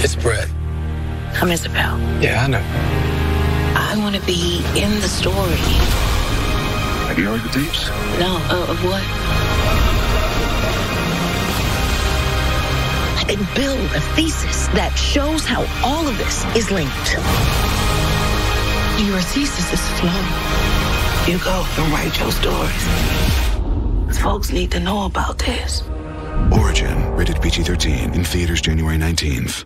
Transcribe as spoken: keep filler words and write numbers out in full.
It's Brett. I'm Isabel. Yeah, I know. I want to be in the story. Have you heard the tapes? No, uh, of what? I can build a thesis that shows how all of this is linked. Your thesis is flawed. You go and write your stories. Folks need to know about this. Origin, rated P G thirteen, in theaters January nineteenth.